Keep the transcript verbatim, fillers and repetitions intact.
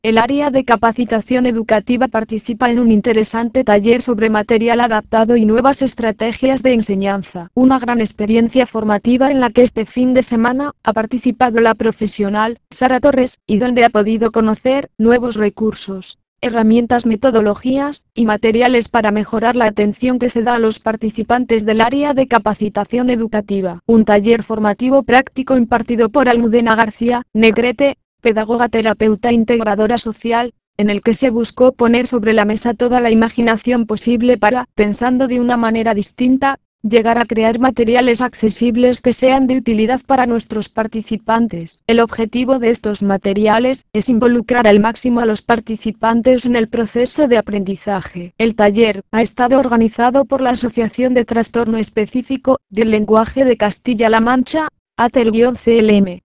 El área de capacitación educativa participa en un interesante taller sobre material adaptado y nuevas estrategias de enseñanza. Una gran experiencia formativa en la que este fin de semana ha participado la profesional Sara Torres, y donde ha podido conocer nuevos recursos, herramientas, metodologías y materiales para mejorar la atención que se da a los participantes del área de capacitación educativa. Un taller formativo práctico impartido por Almudena García Negrete, pedagoga terapeuta integradora social, en el que se buscó poner sobre la mesa toda la imaginación posible para, pensando de una manera distinta, llegar a crear materiales accesibles que sean de utilidad para nuestros participantes. El objetivo de estos materiales es involucrar al máximo a los participantes en el proceso de aprendizaje. El taller ha estado organizado por la Asociación de Trastorno Específico del Lenguaje de Castilla-La Mancha, A T E L-C L M.